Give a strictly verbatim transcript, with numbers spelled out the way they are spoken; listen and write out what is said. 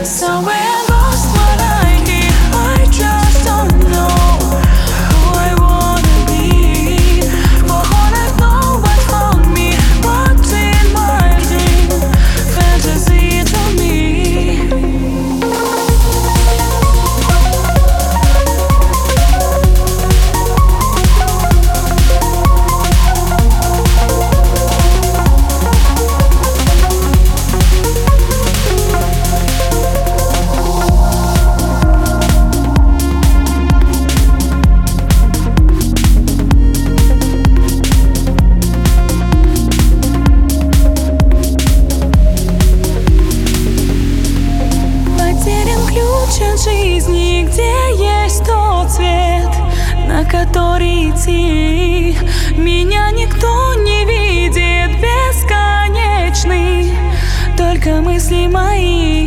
Somewhere lost what I hear, I just don't know who I wanna be. For all I know, what found me, what's in my dream, fantasy to me. Жизни, где есть тот свет, на который идти. Меня никто не видит бесконечный, только мысли мои.